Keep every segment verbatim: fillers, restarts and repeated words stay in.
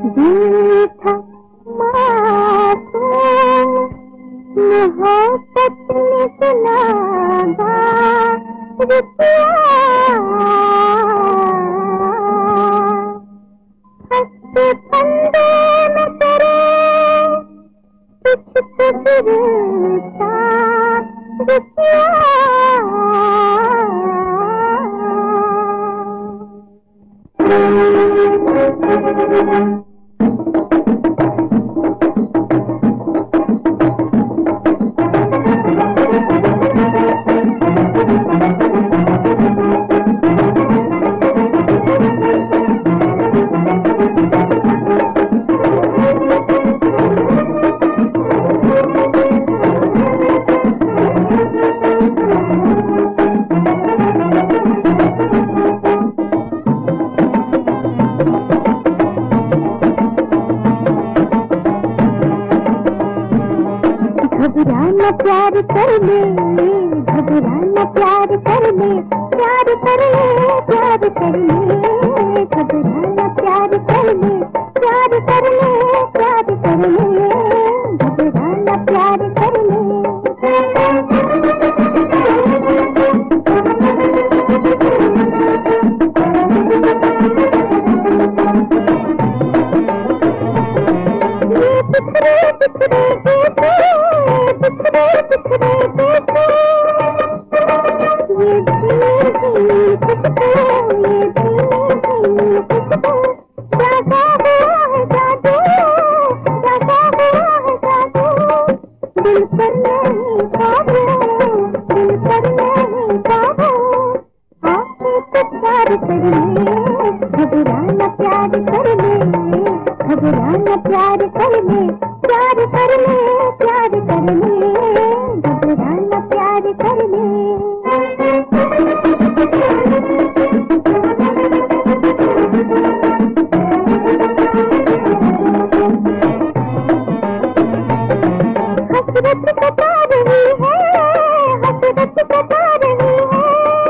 दिल था मासूम, मोहब्बत ने सुनागा रुपया, हंसते फंदे में तेरे कुछ तो गिरता रुपया। घबराना प्यार कर ले, घबराना प्यार कर ले, प्यार कर ले, प्यार कर ले, घबराना प्यार कर ले, प्यार कर ले, प्यार कर ले, घबराना प्यार कर ले। ये बिखरे बिखरे बिखरे बिखरे बिखरे ये धीरे धीरे बिखरे, ये धीरे धीरे बिखरे, जागा हुआ है जादू, जागा हुआ है जादू, दिल पर नहीं काबू, दिल पर नहीं काबू, आके तो प्यार कर ले, घबराना प्यार कर ले, घबराना प्यार कर ले, प्यार कर ले, प्यार कर ले, घबराना प्यार कर ले। हसरत बता रही है, हसरत बता रही है,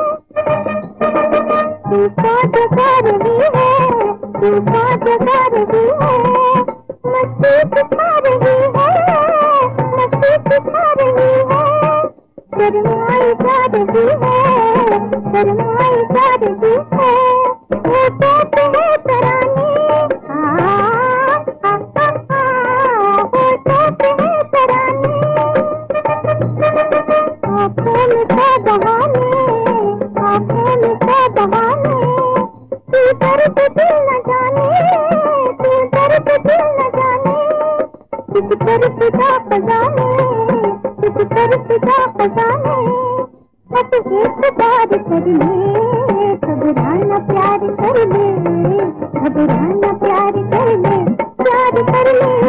तूफान जगा रही है, तूफान जगा रही है, मस्ती दिखा रही है, मस्ती दिखा रही है, शर्माई जा रही है, शर्माई जा रही है, होठों पे है तराने, होठों पे है तराने, आँखों में था बहाने, आँखों में था बहाने, तू दर्द दिल न जाने, तू दर्द दिल न जाने, किस पर फिदा खजाने, किस पर फिदा खजाने, बस एक बार कर ले, घबराना प्यार कर ले, घबराना प्यार कर ले, प्यार कर ले।